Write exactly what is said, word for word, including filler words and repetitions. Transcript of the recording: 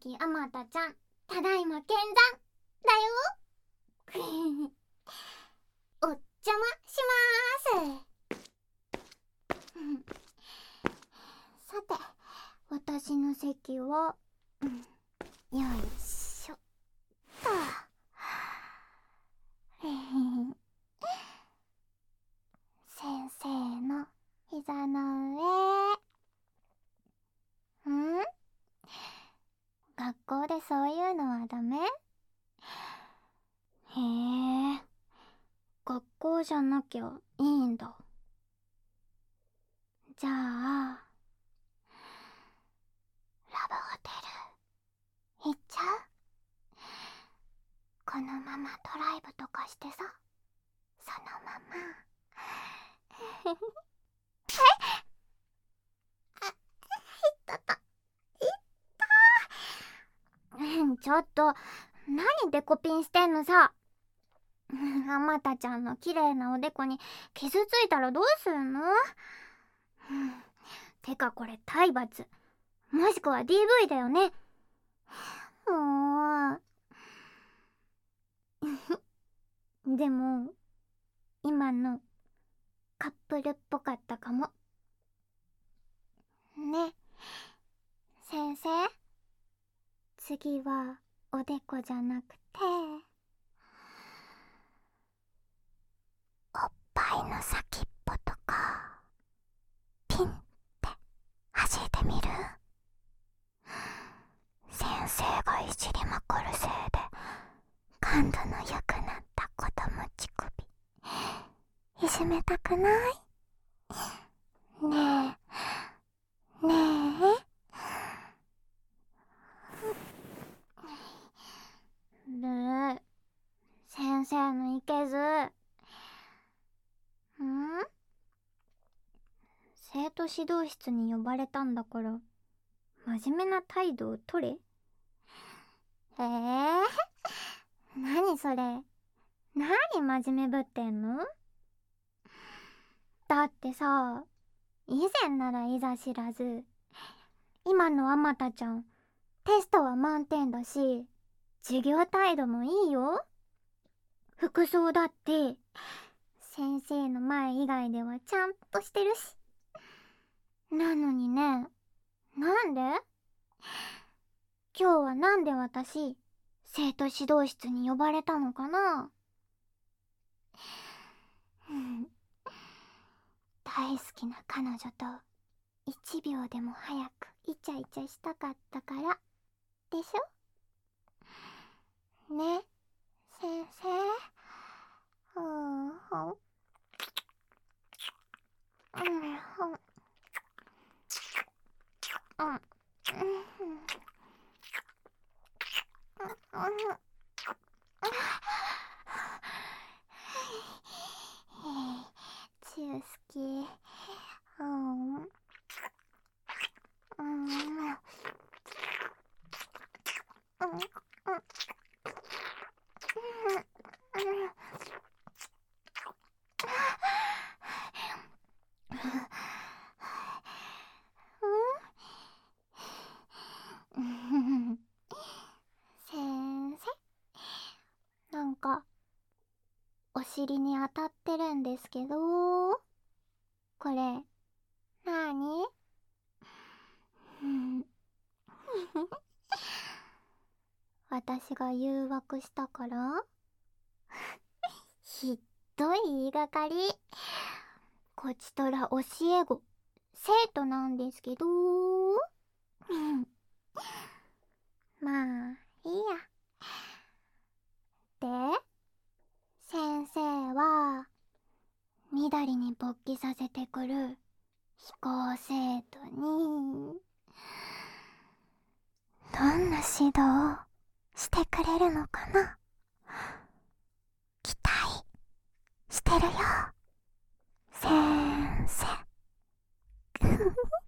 崎あまたちゃん、ただいま見参だよお邪魔しまーすさて、私の席は、うん、よいしょっと先生の膝の上。ん？学校でそういうのはダメ？へえ、学校じゃなきゃいいんだ。じゃあラブホテル行っちゃう？このままドライブとかしてさ、そのままえっあ、いったたいったーちょっと何デコピンしてんのさ。あまたちゃんの綺麗なおでこに傷ついたらどうすんの？てかこれ体罰もしくは ディーブイ だよね。もうでも今のカップルっぽかったかもね。先生、次はおでこじゃなくておっぱいの先っぽとかピンって弾いてみる？先生がいじりまくるせいで感度の良くなった子供乳首いじめたくない？ねえねえで、先生のいけずん？生徒指導室に呼ばれたんだから真面目な態度をとれ。えー、何それ、何真面目ぶってんの？だってさ、以前ならいざ知らず、今のあまたちゃんテストは満点だし、授業態度もいいよ。服装だって先生の前以外ではちゃんとしてるし。なのにね、なんで？今日はなんで私生徒指導室に呼ばれたのかな？大好きな彼女と一秒でも早くイチャイチャしたかったからでしょ？ね、先生。うん、ほん。うん、ほん。うん、うん、うん。チュー好き。うん。うん。うん。先生、なんかお尻に当たってるんですけど、これなーに？私が誘惑したから？ひっどい言いがかり。こちとら教え子生徒なんですけどまあいいや。で、先生は緑に勃起させてくる非行生徒にどんな指導をしてくれるのかな？期待してるよ、先生